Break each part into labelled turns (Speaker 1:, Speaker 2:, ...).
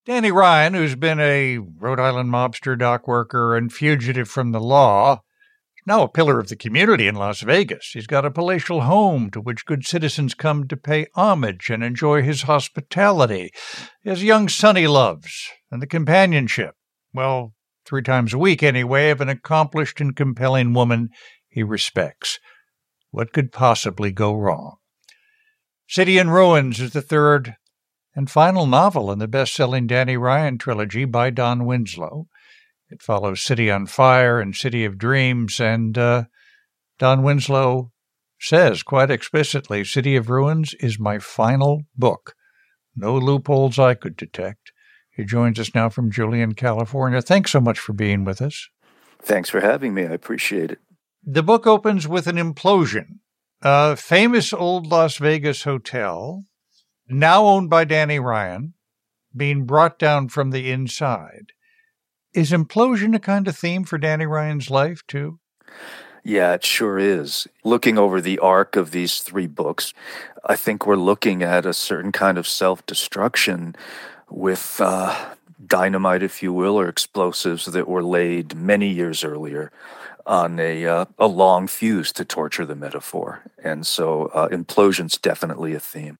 Speaker 1: Danny Ryan, who's been a Rhode Island mobster, dock worker, and fugitive from the law, is now a pillar of the community in Las Vegas. He's got a palatial home to which good citizens come to pay homage and enjoy his hospitality. He has a young son he loves, and the companionship, well, 3 times a week anyway, of an accomplished and compelling woman he respects. What could possibly go wrong? City in Ruins is the third and final novel in the best-selling Danny Ryan trilogy by Don Winslow. It follows City on Fire and City of Dreams, and Don Winslow says quite explicitly, City of Ruins is my final book. No loopholes I could detect. He joins us now from Julian, California. Thanks so much for being with us.
Speaker 2: Thanks for having me. I appreciate it.
Speaker 1: The book opens with an implosion. A famous old Las Vegas hotel, now owned by Danny Ryan, being brought down from the inside. Is implosion a kind of theme for Danny Ryan's life, too?
Speaker 2: Yeah, it sure is. Looking over the arc of these 3 books, I think we're looking at a certain kind of self-destruction with dynamite, if you will, or explosives that were laid many years earlier on a long fuse, to torture the metaphor. And so implosion's definitely a theme.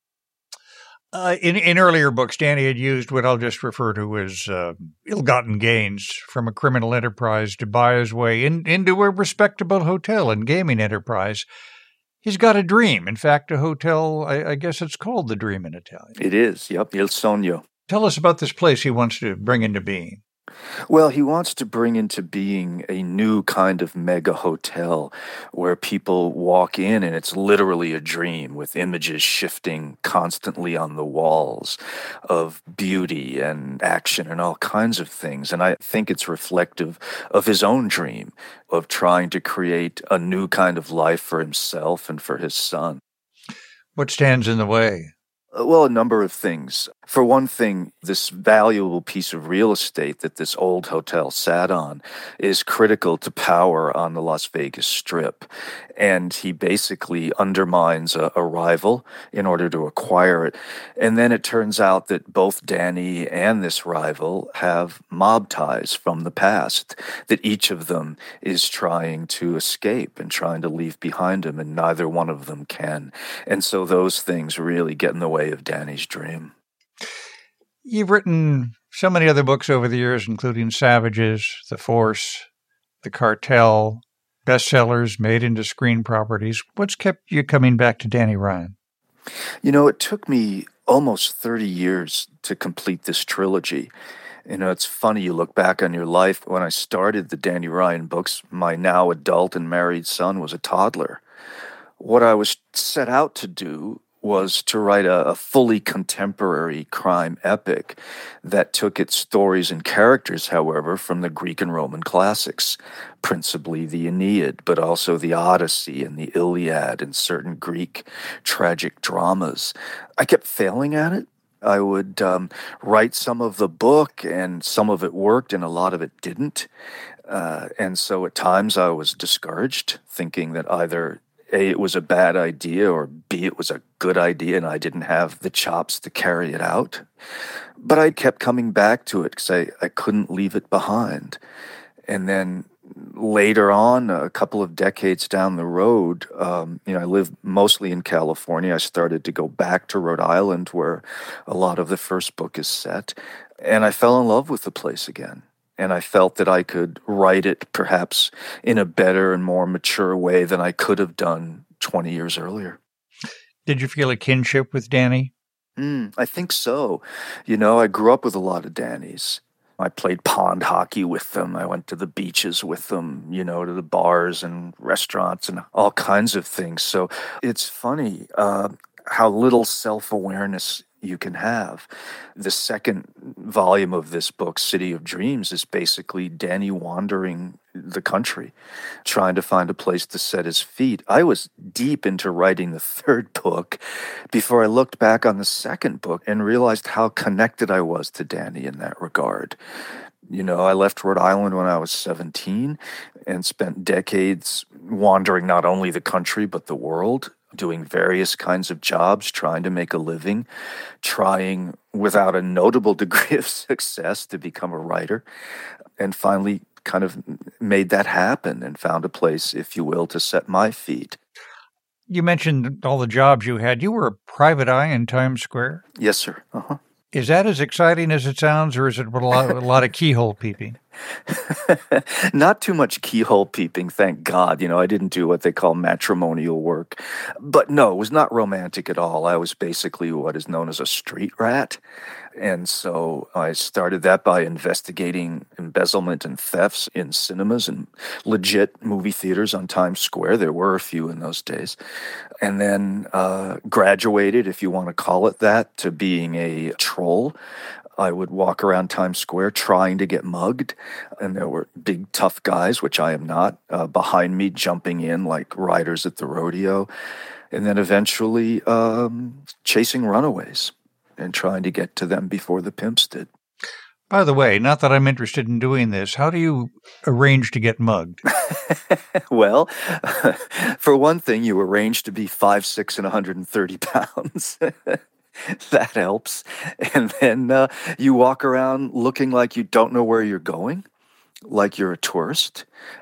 Speaker 1: In earlier books, Danny had used what I'll just refer to as ill-gotten gains from a criminal enterprise to buy his way into a respectable hotel and gaming enterprise. He's got a dream. In fact, a hotel, I guess it's called The Dream in Italian.
Speaker 2: It is, yep, Il Sogno.
Speaker 1: Tell us about this place he wants to bring into being.
Speaker 2: Well, he wants to bring into being a new kind of mega hotel where people walk in and it's literally a dream, with images shifting constantly on the walls of beauty and action and all kinds of things. And I think it's reflective of his own dream of trying to create a new kind of life for himself and for his son.
Speaker 1: What stands in the way?
Speaker 2: Well, a number of things. For one thing, this valuable piece of real estate that this old hotel sat on is critical to power on the Las Vegas Strip. And he basically undermines a rival in order to acquire it. And then it turns out that both Danny and this rival have mob ties from the past, that each of them is trying to escape and trying to leave behind him, and neither one of them can. And so those things really get in the way of Danny's dream.
Speaker 1: You've written so many other books over the years, including Savages, The Force, The Cartel, bestsellers made into screen properties. What's kept you coming back to Danny Ryan?
Speaker 2: You know, it took me almost 30 years to complete this trilogy. You know, it's funny, you look back on your life. When I started the Danny Ryan books, my now adult and married son was a toddler. What I was set out to do was to write a fully contemporary crime epic that took its stories and characters, however, from the Greek and Roman classics, principally the Aeneid, but also the Odyssey and the Iliad and certain Greek tragic dramas. I kept failing at it. I would write some of the book, and some of it worked and a lot of it didn't. And so at times I was discouraged, thinking that either A, it was a bad idea, or B, it was a good idea and I didn't have the chops to carry it out. But I kept coming back to it because I couldn't leave it behind. And then later on, a couple of decades down the road, I live mostly in California. I started to go back to Rhode Island, where a lot of the first book is set. And I fell in love with the place again. And I felt that I could write it perhaps in a better and more mature way than I could have done 20 years earlier.
Speaker 1: Did you feel a kinship with Danny?
Speaker 2: I think so. You know, I grew up with a lot of Dannys. I played pond hockey with them. I went to the beaches with them, to the bars and restaurants and all kinds of things. So it's funny how little self-awareness you can have. The second volume of this book, City of Dreams, is basically Danny wandering the country, trying to find a place to set his feet. I was deep into writing the third book before I looked back on the second book and realized how connected I was to Danny in that regard. I left Rhode Island when I was 17 and spent decades wandering not only the country but the world. doing various kinds of jobs, trying to make a living, trying without a notable degree of success to become a writer, and finally kind of made that happen and found a place, if you will, to set my feet.
Speaker 1: You mentioned all the jobs you had. You were a private eye in Times Square?
Speaker 2: Yes, sir. Uh-huh.
Speaker 1: Is that as exciting as it sounds, or is it a lot of keyhole peeping?
Speaker 2: Not too much keyhole peeping, thank God. I didn't do what they call matrimonial work. But no, it was not romantic at all. I was basically what is known as a street rat. And so I started that by investigating embezzlement and thefts in cinemas and legit movie theaters on Times Square. There were a few in those days. And then graduated, if you want to call it that, to being a troll. I would walk around Times Square trying to get mugged, and there were big, tough guys, which I am not, behind me jumping in like riders at the rodeo, and then eventually chasing runaways and trying to get to them before the pimps did.
Speaker 1: By the way, not that I'm interested in doing this, how do you arrange to get mugged?
Speaker 2: Well, for one thing, you arrange to be 5'6" and 130 pounds. That helps. And then you walk around looking like you don't know where you're going, like you're a tourist,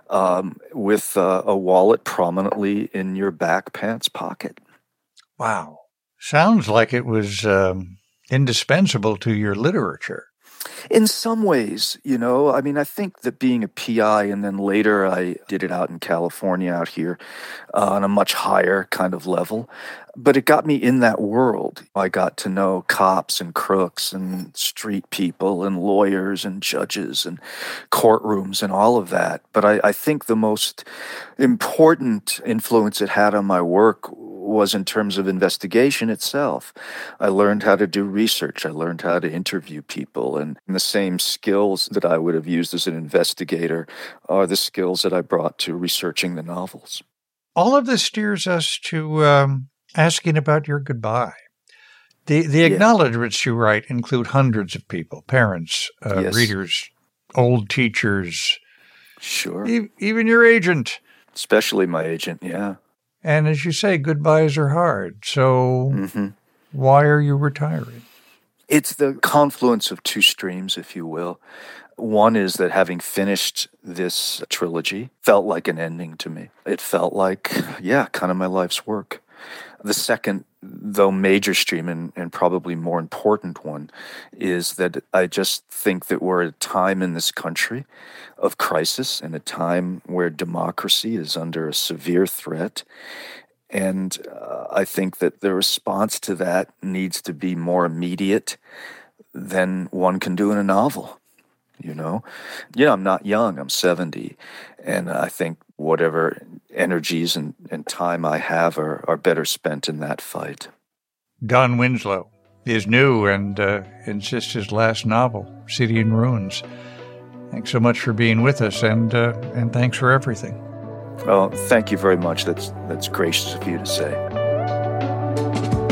Speaker 2: with a wallet prominently in your back pants pocket.
Speaker 1: Wow. Sounds like it was indispensable to your literature.
Speaker 2: In some ways, I think that being a PI, and then later I did it out in California out here on a much higher kind of level, but it got me in that world. I got to know cops and crooks and street people and lawyers and judges and courtrooms and all of that. But I think the most important influence it had on my work was in terms of investigation itself. I learned how to do research. I learned how to interview people. And the same skills that I would have used as an investigator are the skills that I brought to researching the novels.
Speaker 1: All of this steers us to asking about your goodbye. The acknowledgments you write include hundreds of people, parents,
Speaker 2: Yes.
Speaker 1: readers, old teachers.
Speaker 2: Sure.
Speaker 1: Even your agent.
Speaker 2: Especially my agent, yeah.
Speaker 1: And as you say, goodbyes are hard. So why are you retiring?
Speaker 2: It's the confluence of two streams, if you will. One is that having finished this trilogy felt like an ending to me. It felt like, kind of my life's work. The second, though major stream and probably more important one, is that I just think that we're at a time in this country of crisis and a time where democracy is under a severe threat. And I think that the response to that needs to be more immediate than one can do in a novel. I'm not young, I'm 70. And I think whatever energies and time I have are better spent in that fight.
Speaker 1: Don Winslow is new and insists his last novel, City in Ruins. Thanks so much for being with us, and thanks for everything.
Speaker 2: Well, thank you very much. That's gracious of you to say.